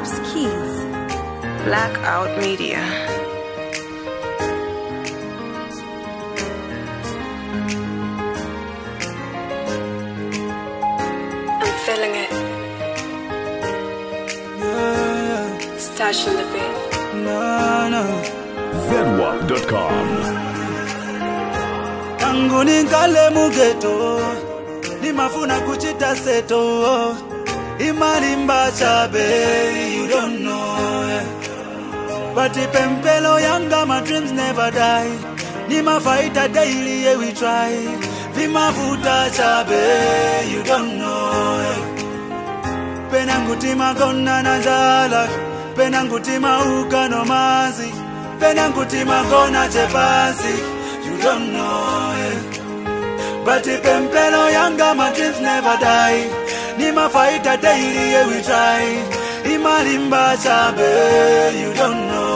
Pops Keys. Blackout Media. I'm feeling it. Stash in the bed. ZWAP.com. Tangu nikale mugeto, nimafuna kuchita seto. Imarimba chabe, you don't know. But pempelo yanga, my dreams never die. Nima fight a daily, yeah, we try. Vimavuta chabe, you don't know. Penangutima kona najala, penangutima uka no mazi, penangutima kona chepasi, you don't know. But pempelo yanga, my dreams never die. Nima fight a daily, yeah, we try. Imarimba chabe, you don't know.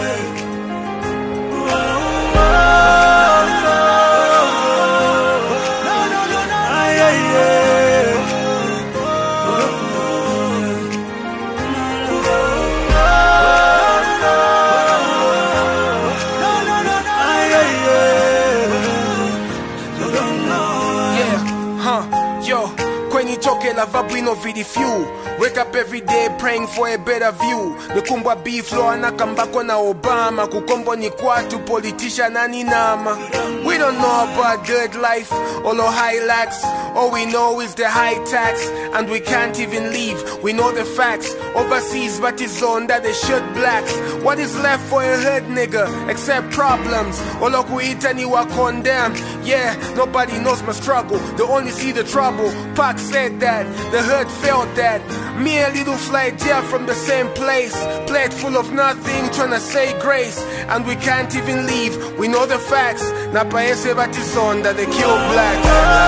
Choke la vabrino vidi few. Wake up every day praying for a better view. Nikumbwa beef flow anakambako na Obama. Kukombo ni kwatu politician nani nama. We don't know about good life or low highlights. All we know is the high tax and we can't even leave. We know the facts. Overseas but it's on that they shoot blacks. What is left for a hood nigga except problems? Olo kuita ni wa condemn. Yeah, nobody knows my struggle. They only see the trouble. Pac said that, the hood felt that. Me a little flight yeah from the same place. Plate full of nothing, tryna say grace. And we can't even leave, we know the facts. Na paese batison that they kill black.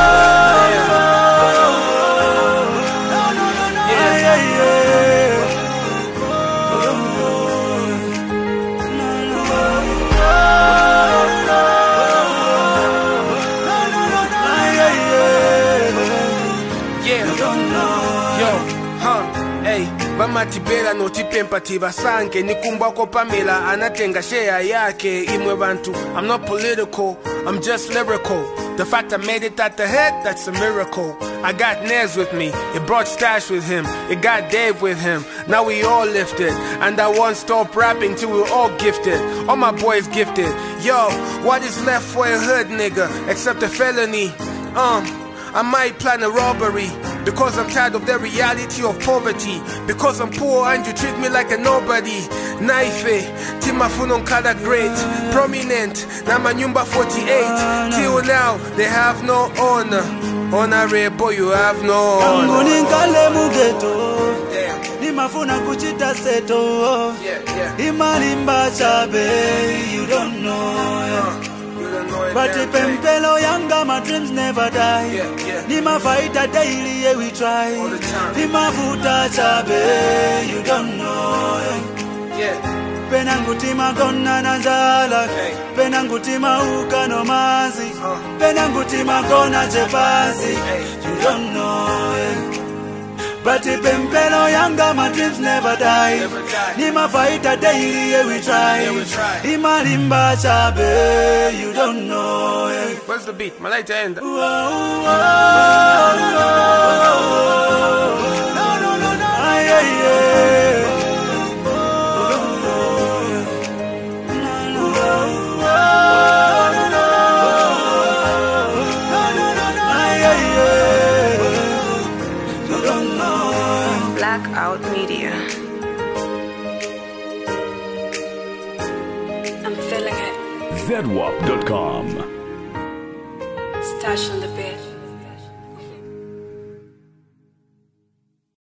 Vamatibela notipempati vasanke nikumbwako Pamela anatenga share yake imwe bantu. I'm not political, I'm just lyrical. The fact I made it at the head, that's a miracle. I got Nez with me, it brought Stash with him, it got Dave with him. Now we all lifted, and I won't stop rapping till we're all gifted. All my boys gifted. Yo, what is left for a hood nigga except a felony? I might plan a robbery because I'm tired of the reality of poverty. Because I'm poor and you treat me like a nobody. Naife, Timafunon Kada great, prominent, Namanyumba 48. Till now, they have no honor. Honorable, you have no honor. Nimafuna kuchita seto. Imarimba chabe, you don't know. But pempelo yanga, my dreams never die. Nima fight a daily, yeah, we try. Nima vuta chabe, you don't know. Penangutima kona najala, penangutima uka no mazi, penangutima kona chepasi, you don't know. But pempelo yanga, my dreams never die. Nima fight a daily, yeah, we try. Imarimba chabe, you don't know. Where's the beat? My light end. Blackout Media. I'm feeling it. ZWAP.com. Stash in the bed.